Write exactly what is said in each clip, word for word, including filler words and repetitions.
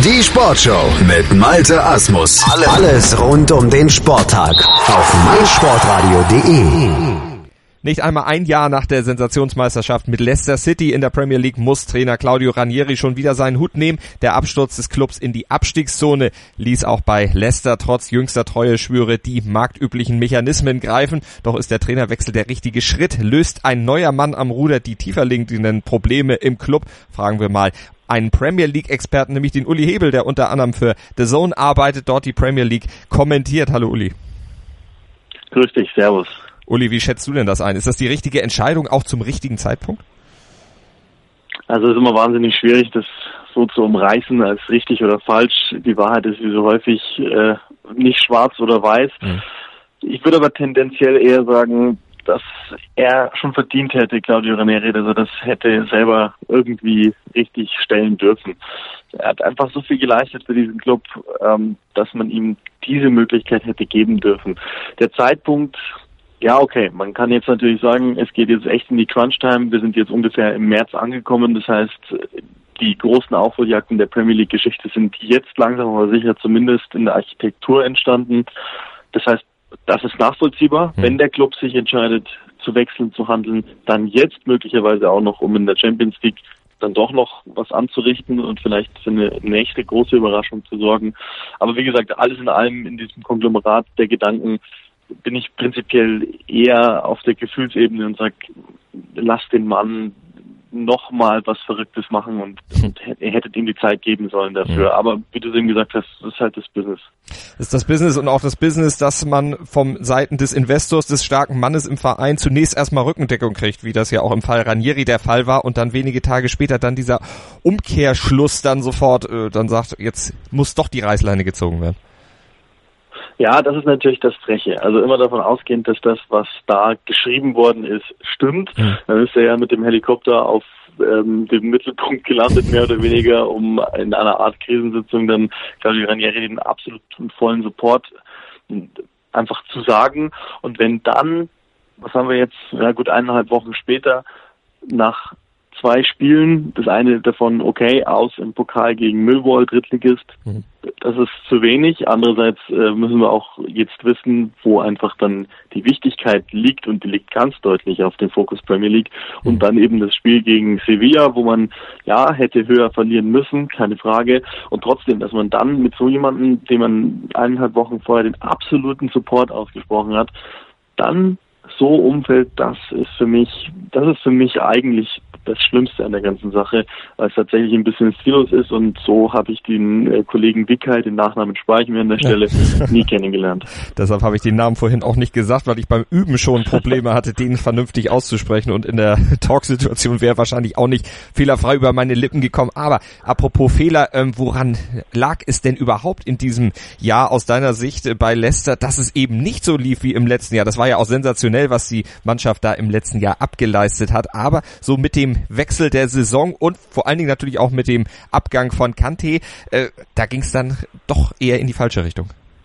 Die Sportshow mit Malte Asmus. Alles rund um den Sporttag auf meinsportradio punkt de. Nicht einmal ein Jahr nach der Sensationsmeisterschaft mit Leicester City in der Premier League muss Trainer Claudio Ranieri schon wieder seinen Hut nehmen. Der Absturz des Clubs in die Abstiegszone ließ auch bei Leicester trotz jüngster Treueschwüre die marktüblichen Mechanismen greifen. Doch ist der Trainerwechsel der richtige Schritt? Löst ein neuer Mann am Ruder die tiefer liegenden Probleme im Club? Fragen wir mal einen Premier League-Experten, nämlich den Uli Hebel, der unter anderem für The Zone arbeitet, dort die Premier League kommentiert. Hallo Uli. Grüß dich, servus. Uli, wie schätzt du denn das ein? Ist das die richtige Entscheidung auch zum richtigen Zeitpunkt? Also es ist immer wahnsinnig schwierig, das so zu umreißen als richtig oder falsch. Die Wahrheit ist wie so häufig äh, nicht schwarz oder weiß. Mhm. Ich würde aber tendenziell eher sagen, dass er schon verdient hätte, Claudio Ranieri, dass er das hätte selber irgendwie richtig stellen dürfen. Er hat einfach so viel geleistet für diesen Club, ähm, dass man ihm diese Möglichkeit hätte geben dürfen. Der Zeitpunkt, ja, okay, man kann jetzt natürlich sagen, es geht jetzt echt in die Crunch-Time. Wir sind jetzt ungefähr im März angekommen. Das heißt, die großen Aufholjagden der Premier League-Geschichte sind jetzt langsam aber sicher zumindest in der Architektur entstanden. Das heißt, das ist nachvollziehbar, hm. wenn der Club sich entscheidet, zu wechseln, zu handeln, dann jetzt möglicherweise auch noch, um in der Champions League dann doch noch was anzurichten und vielleicht für eine nächste große Überraschung zu sorgen. Aber wie gesagt, alles in allem in diesem Konglomerat der Gedanken bin ich prinzipiell eher auf der Gefühlsebene und sage, lass den Mann noch mal was Verrücktes machen und, und ihr hättet ihm die Zeit geben sollen dafür. Ja. Aber wie du eben gesagt hast, das ist halt das Business. Das ist das Business und auch das Business, dass man vom Seiten des Investors, des starken Mannes im Verein zunächst erstmal Rückendeckung kriegt, wie das ja auch im Fall Ranieri der Fall war und dann wenige Tage später dann dieser Umkehrschluss dann sofort äh, dann sagt, jetzt muss doch die Reißleine gezogen werden. Ja, das ist natürlich das Freche. Also immer davon ausgehend, dass das, was da geschrieben worden ist, stimmt. Mhm. Dann ist er ja mit dem Helikopter auf ähm, dem Mittelpunkt gelandet, mehr oder weniger, um in einer Art Krisensitzung dann Claudio Ranieri den absoluten vollen Support einfach zu sagen. Und wenn dann, was haben wir jetzt, ja gut, eineinhalb Wochen später, nach zwei Spielen, das eine davon okay, aus im Pokal gegen Millwall, Drittligist, mhm. das ist zu wenig. Andererseits äh, müssen wir auch jetzt wissen, wo einfach dann die Wichtigkeit liegt und die liegt ganz deutlich auf dem Fokus Premier League und mhm. dann eben das Spiel gegen Sevilla, wo man ja hätte höher verlieren müssen, keine Frage, und trotzdem, dass man dann mit so jemandem, dem man eineinhalb Wochen vorher den absoluten Support ausgesprochen hat, dann so umfällt, das ist für mich, das ist für mich eigentlich das Schlimmste an der ganzen Sache, weil es tatsächlich ein bisschen stillos ist und so habe ich den äh, Kollegen Wickheit, den Nachnamen speichern wir an der Stelle, ja. nie kennengelernt. Deshalb habe ich den Namen vorhin auch nicht gesagt, weil ich beim Üben schon Probleme hatte, den vernünftig auszusprechen und in der Talksituation wäre wahrscheinlich auch nicht fehlerfrei über meine Lippen gekommen. Aber apropos Fehler, ähm, woran lag es denn überhaupt in diesem Jahr aus deiner Sicht äh, bei Leicester, dass es eben nicht so lief wie im letzten Jahr? Das war ja auch sensationell, was die Mannschaft da im letzten Jahr abgeleistet hat, aber so mit dem Wechsel der Saison und vor allen Dingen natürlich auch mit dem Abgang von Kanté, äh, da ging es dann doch eher in die falsche Richtung.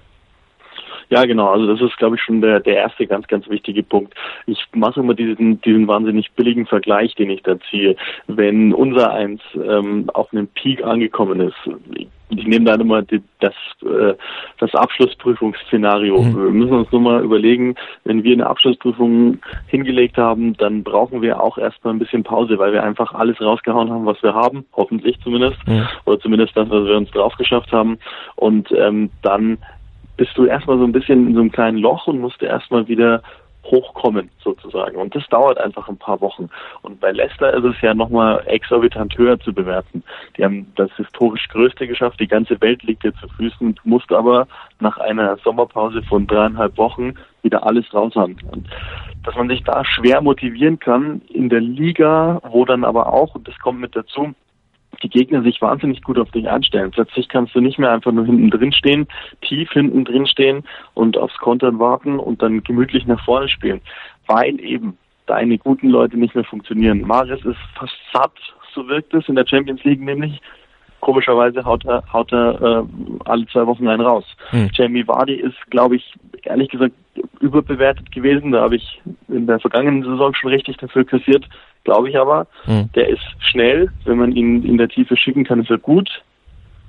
Ja, genau. Also das ist, glaube ich, schon der, der erste ganz, ganz wichtige Punkt. Ich mache immer diesen, diesen wahnsinnig billigen Vergleich, den ich da ziehe. Wenn unser Eins ähm, auf einem Peak angekommen ist, ich nehme da immer die, das, äh, das Abschlussprüfungsszenario. Mhm. Wir müssen uns nur mal überlegen, wenn wir eine Abschlussprüfung hingelegt haben, dann brauchen wir auch erstmal ein bisschen Pause, weil wir einfach alles rausgehauen haben, was wir haben, hoffentlich zumindest, mhm. oder zumindest das, was wir uns drauf geschafft haben. Und ähm, dann bist du erstmal so ein bisschen in so einem kleinen Loch und musst erstmal wieder hochkommen sozusagen. Und das dauert einfach ein paar Wochen. Und bei Leicester ist es ja nochmal exorbitant höher zu bewerten. Die haben das historisch Größte geschafft. Die ganze Welt liegt dir zu Füßen. Du musst aber nach einer Sommerpause von dreieinhalb Wochen wieder alles raus haben. Und dass man sich da schwer motivieren kann in der Liga, wo dann aber auch, und das kommt mit dazu, die Gegner sich wahnsinnig gut auf dich einstellen. Plötzlich kannst du nicht mehr einfach nur hinten drin stehen, tief hinten drin stehen und aufs Kontern warten und dann gemütlich nach vorne spielen, weil eben deine guten Leute nicht mehr funktionieren. Mahrez ist fast satt, so wirkt es in der Champions League nämlich. Komischerweise haut er, haut er äh, alle zwei Wochen einen raus. Hm. Jamie Vardy ist, glaube ich, ehrlich gesagt überbewertet gewesen. Da habe ich in der vergangenen Saison schon richtig dafür kassiert, glaube ich aber. Hm. Der ist schnell, wenn man ihn in der Tiefe schicken kann, ist er gut.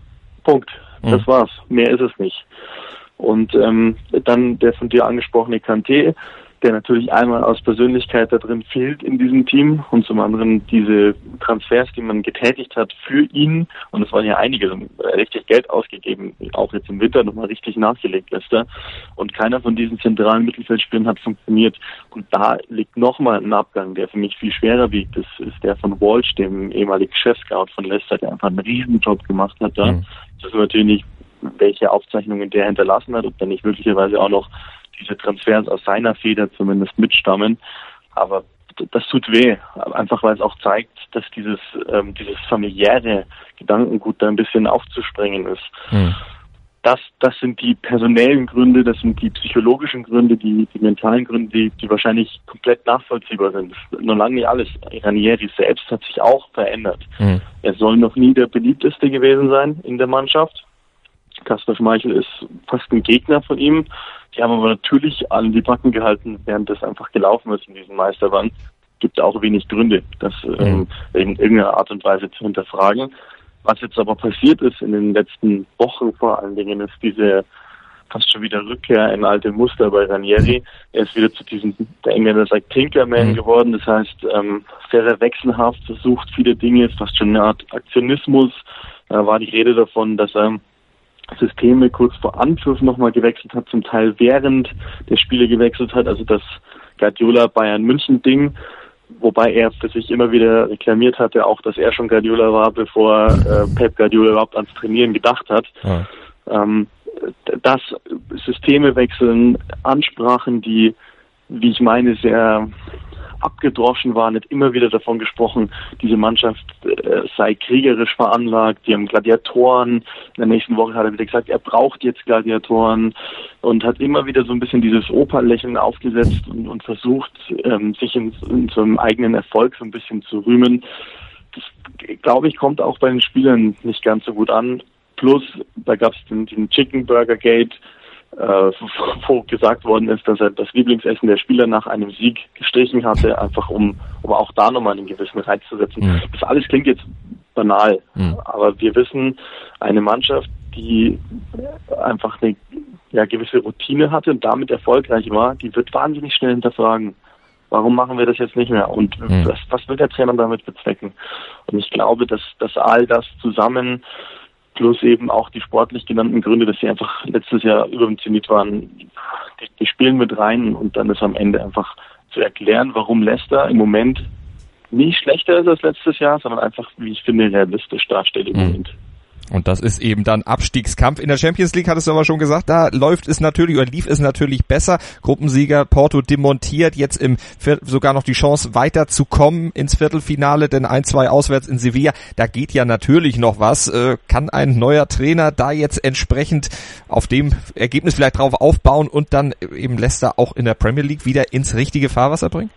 Punkt. Mhm. Das war's. Mehr ist es nicht. Und ähm, dann der von dir angesprochene Kanté, der natürlich einmal aus Persönlichkeit da drin fehlt in diesem Team und zum anderen diese Transfers, die man getätigt hat für ihn, und es waren ja einige, richtig Geld ausgegeben, auch jetzt im Winter nochmal richtig nachgelegt, Leicester, und keiner von diesen zentralen Mittelfeldspielern hat funktioniert. Und da liegt nochmal ein Abgang, der für mich viel schwerer wiegt. Das ist der von Walsh, dem ehemaligen Chefscout von Leicester, der einfach einen Riesenjob gemacht hat da. Mhm. Das ist natürlich nicht, welche Aufzeichnungen der hinterlassen hat, ob da nicht möglicherweise auch noch diese Transfers aus seiner Feder zumindest mitstammen. Aber das tut weh, einfach weil es auch zeigt, dass dieses ähm, dieses familiäre Gedankengut da ein bisschen aufzusprengen ist. Hm. Das, das sind die personellen Gründe, das sind die psychologischen Gründe, die, die mentalen Gründe, die, die wahrscheinlich komplett nachvollziehbar sind. Noch lange nicht alles. Ranieri selbst hat sich auch verändert. Hm. Er soll noch nie der beliebteste gewesen sein in der Mannschaft. Kasper Schmeichel ist fast ein Gegner von ihm. Die haben aber natürlich an die Backen gehalten, während das einfach gelaufen ist in diesem Meisterband. Gibt auch wenig Gründe, das ähm, in irgendeiner Art und Weise zu hinterfragen. Was jetzt aber passiert ist in den letzten Wochen vor allen Dingen, ist diese fast schon wieder Rückkehr in alte Muster bei Ranieri. Er ist wieder zu diesem, der Engländer sagt, Tinkerman geworden. Das heißt, ähm, sehr, sehr wechselhaft, versucht viele Dinge, fast schon eine Art Aktionismus. Da war die Rede davon, dass er Systeme kurz vor Anpfiff nochmal gewechselt hat, zum Teil während der Spiele gewechselt hat, also das Guardiola Bayern München Ding, wobei er für sich immer wieder reklamiert hatte, auch dass er schon Guardiola war, bevor äh, Pep Guardiola überhaupt ans Trainieren gedacht hat. Ja. Ähm, das Systeme wechseln, Ansprachen, die, wie ich meine, sehr abgedroschen war, nicht immer wieder davon gesprochen, diese Mannschaft äh, sei kriegerisch veranlagt, die haben Gladiatoren. In der nächsten Woche hat er wieder gesagt, er braucht jetzt Gladiatoren und hat immer wieder so ein bisschen dieses Operlächeln aufgesetzt und, und versucht, ähm, sich in, in so einem eigenen Erfolg so ein bisschen zu rühmen. Das, glaube ich, kommt auch bei den Spielern nicht ganz so gut an. Plus, da gab es den, den Chicken Burger Gate, Äh, wo gesagt worden ist, dass er das Lieblingsessen der Spieler nach einem Sieg gestrichen hatte, einfach um, um auch da nochmal einen gewissen Reiz zu setzen. Mhm. Das alles klingt jetzt banal, mhm. aber wir wissen, eine Mannschaft, die einfach eine ja, gewisse Routine hatte und damit erfolgreich war, die wird wahnsinnig schnell hinterfragen. Warum machen wir das jetzt nicht mehr? Und mhm. was, was will der Trainer damit bezwecken? Und ich glaube, dass, dass all das zusammen plus eben auch die sportlich genannten Gründe, dass sie einfach letztes Jahr über dem Zenit waren, die, die spielen mit rein und dann ist am Ende einfach zu erklären, warum Leicester im Moment nicht schlechter ist als letztes Jahr, sondern einfach, wie ich finde, realistisch dasteht im mhm. Moment. Und das ist eben dann Abstiegskampf. In der Champions League hattest du aber schon gesagt, da läuft es natürlich oder lief es natürlich besser. Gruppensieger Porto demontiert, jetzt im Viert- sogar noch die Chance weiterzukommen ins Viertelfinale, denn ein, zwei auswärts in Sevilla, da geht ja natürlich noch was. Äh, kann ein neuer Trainer da jetzt entsprechend auf dem Ergebnis vielleicht drauf aufbauen und dann eben Leicester auch in der Premier League wieder ins richtige Fahrwasser bringen?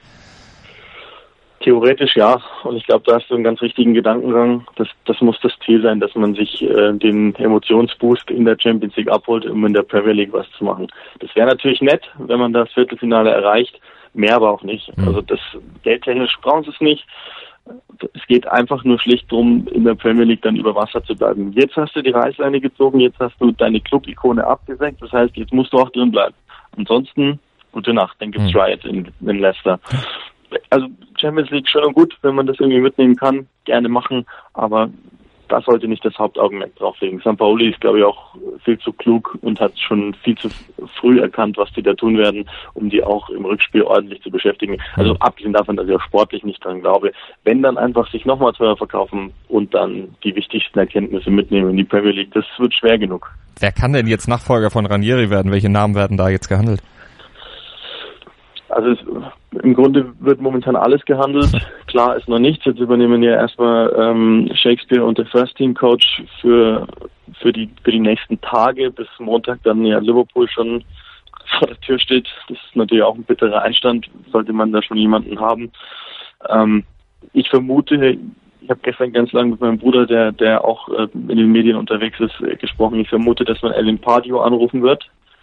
Theoretisch ja, und ich glaube, da hast du einen ganz richtigen Gedankengang. Das, das muss das Ziel sein, dass man sich äh, den Emotionsboost in der Champions League abholt, um in der Premier League was zu machen. Das wäre natürlich nett, wenn man das Viertelfinale erreicht, mehr aber auch nicht. Mhm. Also das geldtechnisch brauchen sie es nicht. Es geht einfach nur schlicht darum, in der Premier League dann über Wasser zu bleiben. Jetzt hast du die Reißleine gezogen, jetzt hast du deine Club-Ikone abgesenkt, das heißt, jetzt musst du auch drin bleiben. Ansonsten, gute Nacht, dann gibt's mhm. Riot in, in Leicester. Also Champions League schön und gut, wenn man das irgendwie mitnehmen kann, gerne machen, aber das sollte nicht das Hauptaugenmerk drauflegen. Sampaoli ist, glaube ich, auch viel zu klug und hat schon viel zu früh erkannt, was die da tun werden, um die auch im Rückspiel ordentlich zu beschäftigen. Also abgesehen davon, dass ich auch sportlich nicht dran glaube, wenn dann einfach sich nochmal teuer verkaufen und dann die wichtigsten Erkenntnisse mitnehmen in die Premier League, das wird schwer genug. Wer kann denn jetzt Nachfolger von Ranieri werden? Welche Namen werden da jetzt gehandelt? Also es, im Grunde wird momentan alles gehandelt. Klar ist noch nichts. Jetzt übernehmen ja erstmal ähm, Shakespeare und der First Team Coach für für die für die nächsten Tage, bis Montag dann ja Liverpool schon vor der Tür steht. Das ist natürlich auch ein bitterer Einstand, sollte man da schon jemanden haben. Ähm, ich vermute, ich habe gestern ganz lange mit meinem Bruder, der der auch äh, in den Medien unterwegs ist, äh, gesprochen. Ich vermute, dass man Alan Pardew anrufen wird. Hm.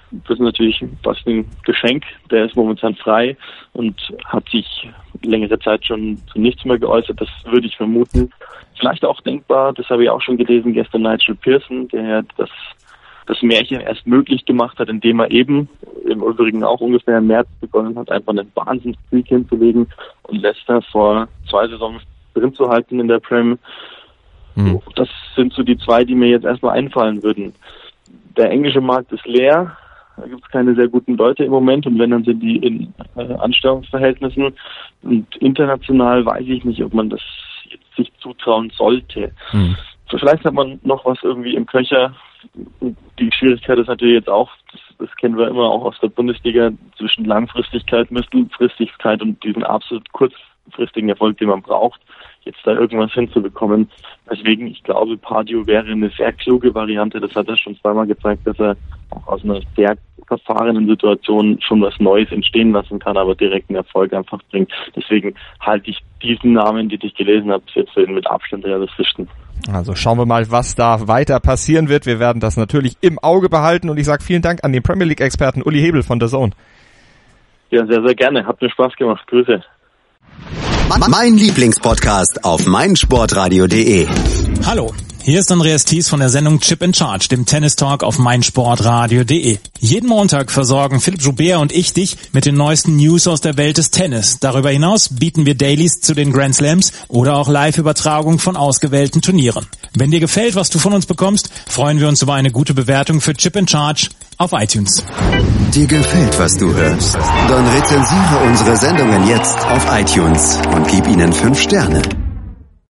das ist natürlich fast ein Geschenk. Der ist momentan frei und hat sich längere Zeit schon zu nichts mehr geäußert. Das würde ich vermuten. Vielleicht auch denkbar, das habe ich auch schon gelesen, gestern Nigel Pearson, der das, das Märchen erst möglich gemacht hat, indem er eben im Übrigen auch ungefähr im März begonnen hat, einfach einen Wahnsinnskrieg hinzulegen und Leicester vor zwei Saisons drin zu halten in der Prem. Mhm. Das sind so die zwei, die mir jetzt erstmal einfallen würden. Der englische Markt ist leer. Da gibt es keine sehr guten Leute im Moment und wenn, dann sind die in äh, Anstellungsverhältnissen. Und international weiß ich nicht, ob man das jetzt sich zutrauen sollte. Mhm. So, vielleicht hat man noch was irgendwie im Köcher. Die Schwierigkeit ist natürlich jetzt auch, das, das kennen wir immer auch aus der Bundesliga, zwischen Langfristigkeit, Mittelfristigkeit und diesen absolut kurzfristigen Erfolg, den man braucht, jetzt da irgendwas hinzubekommen. Deswegen, ich glaube, Pardew wäre eine sehr kluge Variante. Das hat er schon zweimal gezeigt, dass er auch aus einer sehr verfahrenen Situation schon was Neues entstehen lassen kann, aber direkten Erfolg einfach bringt. Deswegen halte ich diesen Namen, den ich gelesen habe, jetzt für den mit Abstand realistischsten. Also schauen wir mal, was da weiter passieren wird. Wir werden das natürlich im Auge behalten und ich sage vielen Dank an den Premier League-Experten Uli Hebel von The Zone. Ja, sehr, sehr gerne. Hat mir Spaß gemacht. Grüße. Mein Lieblingspodcast auf meinsportradio punkt de. Hallo, hier ist Andreas Thies von der Sendung Chip in Charge, dem Tennis-Talk auf meinsportradio punkt de. Jeden Montag versorgen Philipp Joubert und ich dich mit den neuesten News aus der Welt des Tennis. Darüber hinaus bieten wir Dailies zu den Grand Slams oder auch Live-Übertragung von ausgewählten Turnieren. Wenn dir gefällt, was du von uns bekommst, freuen wir uns über eine gute Bewertung für Chip in Charge auf iTunes. Dir gefällt, was du hörst? Dann rezensiere unsere Sendungen jetzt auf iTunes und gib ihnen fünf Sterne.